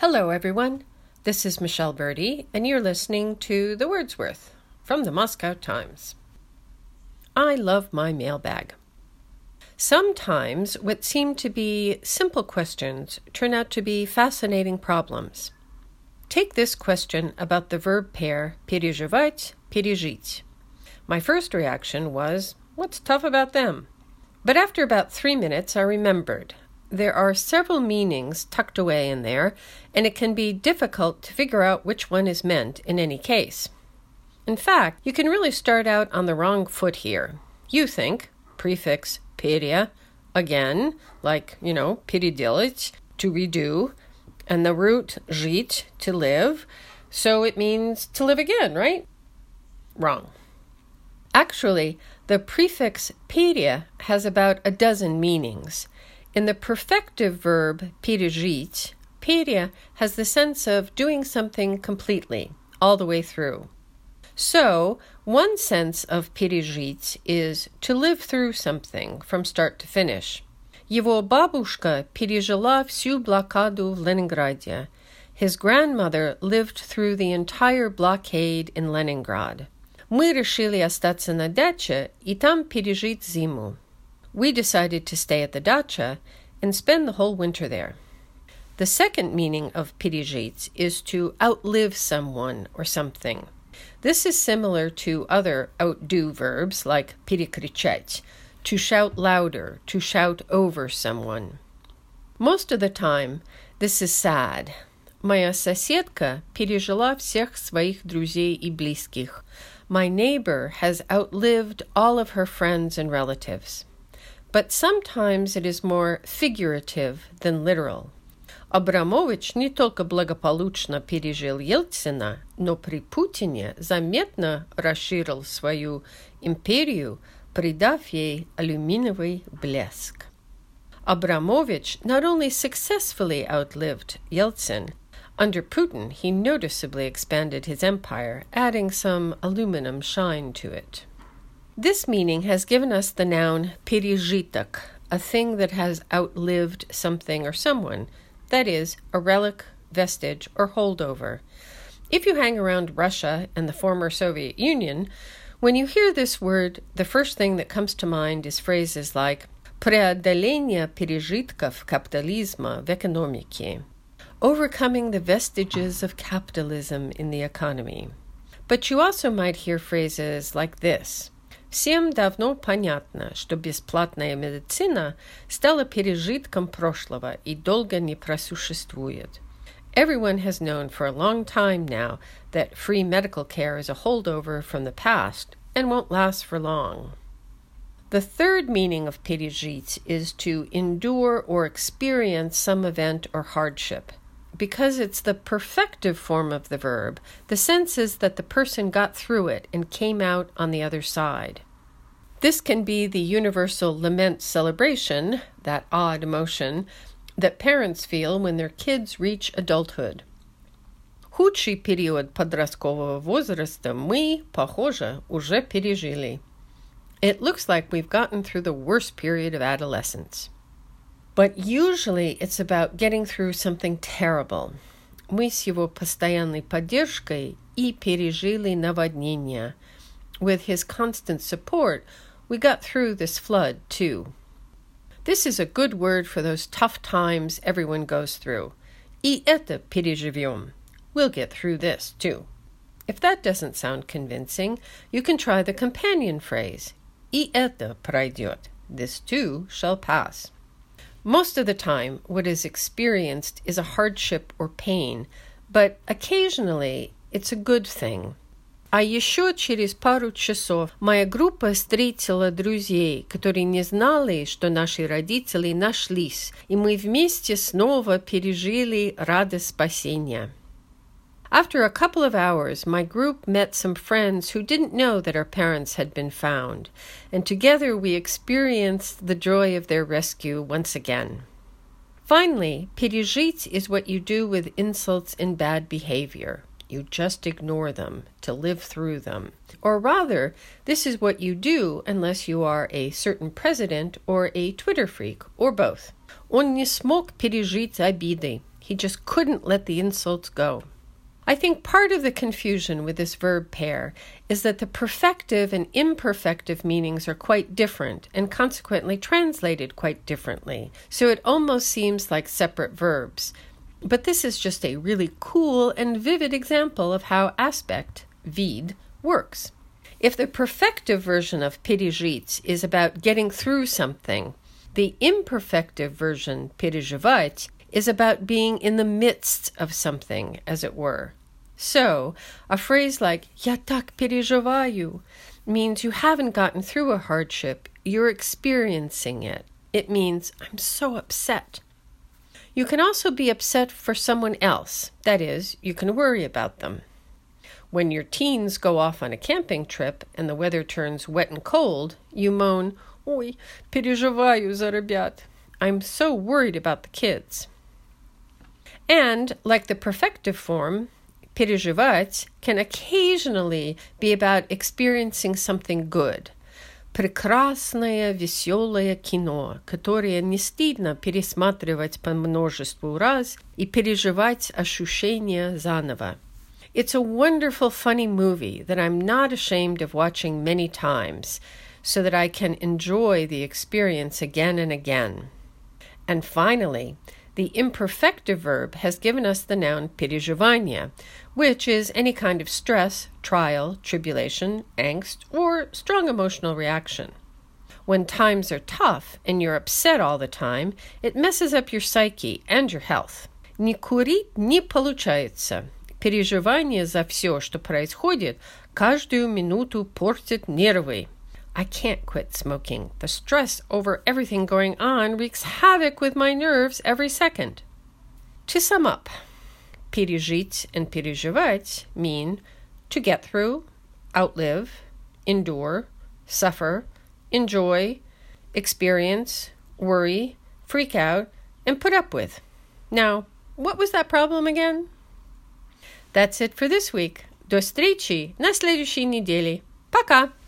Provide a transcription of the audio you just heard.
Hello, everyone. This is Michelle Birdie, and you're listening to The Wordsworth from the Moscow Times. I love my mailbag. Sometimes what seem to be simple questions turn out to be fascinating problems. Take this question about the verb pair переживать, пережить. My first reaction was, what's tough about them? But after about 3 minutes, I remembered. There are several meanings tucked away in there, and it can be difficult to figure out which one is meant in any case. In fact, you can really start out on the wrong foot here. You think prefix перья, again, like, переделать, to redo, and the root жить, to live, so it means to live again, right? Wrong. Actually, the prefix перья has about a dozen meanings. In the perfective verb пережить, перья has the sense of doing something completely, all the way through. So, one sense of пережить is to live through something from start to finish. Его бабушка пережила всю блокаду в Ленинграде. His grandmother lived through the entire blockade in Leningrad. Мы решили остаться на даче и там пережить зиму. We decided to stay at the dacha and spend the whole winter there. The second meaning of пережить is to outlive someone or something. This is similar to other outdo verbs like перекричать, to shout louder, to shout over someone. Most of the time, this is sad. Моя соседка пережила всех своих друзей и близких. My neighbor has outlived all of her friends and relatives. But sometimes it is more figurative than literal. Абрамович не только благополучно пережил Ельцина, но при Путине заметно расширил свою империю, придав ей алюминиевый блеск. Abramovich not only successfully outlived Yeltsin, under Putin he noticeably expanded his empire, adding some aluminum shine to it. This meaning has given us the noun пережиток, a thing that has outlived something or someone, that is, a relic, vestige, or holdover. If you hang around Russia and the former Soviet Union, when you hear this word, the first thing that comes to mind is phrases like преодоление пережитков капитализма в экономике, overcoming the vestiges of capitalism in the economy. But you also might hear phrases like this. Всем давно понятно, что бесплатная медицина стала пережитком прошлого и долго не просуществует. Everyone has known for a long time now that free medical care is a holdover from the past and won't last for long. The third meaning of пережить is to endure or experience some event or hardship. Because it's the perfective form of the verb, the sense is that the person got through it and came out on the other side. This can be the universal lament celebration, that odd emotion, that parents feel when their kids reach adulthood. Худший период подросткового возраста мы, похоже, уже пережили. It looks like we've gotten through the worst period of adolescence. But usually it's about getting through something terrible. Мы с его постоянной поддержкой и пережили наводнение. With his constant support, we got through this flood, too. This is a good word for those tough times everyone goes through. И это переживем. We'll get through this, too. If that doesn't sound convincing, you can try the companion phrase. И это пройдет. This, too, shall pass. Most of the time, what is experienced is a hardship or pain, but occasionally it's a good thing. А еще через пару часов моя группа встретила друзей, которые не знали, что наши родители нашлись, и мы вместе снова пережили радость спасения. After a couple of hours, my group met some friends who didn't know that our parents had been found, and together we experienced the joy of their rescue once again. Finally, пережить is what you do with insults and bad behavior. You just ignore them, to live through them. Or rather, this is what you do unless you are a certain president or a Twitter freak, or both. Он не смог пережить обиды. He just couldn't let the insults go. I think part of the confusion with this verb pair is that the perfective and imperfective meanings are quite different and consequently translated quite differently, so it almost seems like separate verbs. But this is just a really cool and vivid example of how aspect, vid, works. If the perfective version of пережить is about getting through something, the imperfective version, переживать, is about being in the midst of something, as it were. So, a phrase like «Я так переживаю» means you haven't gotten through a hardship, you're experiencing it. It means I'm so upset. You can also be upset for someone else. That is, you can worry about them. When your teens go off on a camping trip and the weather turns wet and cold, you moan, «Ой, переживаю за ребят». I'm so worried about the kids. And, like the perfective form, переживать can occasionally be about experiencing something good. Прекрасное, веселое кино, которое не стыдно пересматривать по множеству раз и переживать ощущения заново. It's a wonderful, funny movie that I'm not ashamed of watching many times, so that I can enjoy the experience again and again. And finally, the imperfective verb has given us the noun переживание, which is any kind of stress, trial, tribulation, angst, or strong emotional reaction. When times are tough and you're upset all the time, it messes up your psyche and your health. Не курить не получается. Переживание за все, что происходит, каждую минуту портит нервы. I can't quit smoking. The stress over everything going on wreaks havoc with my nerves every second. To sum up, пережить and переживать mean to get through, outlive, endure, suffer, enjoy, experience, worry, freak out, and put up with. Now, what was that problem again? That's it for this week. До встречи на следующей неделе. Пока!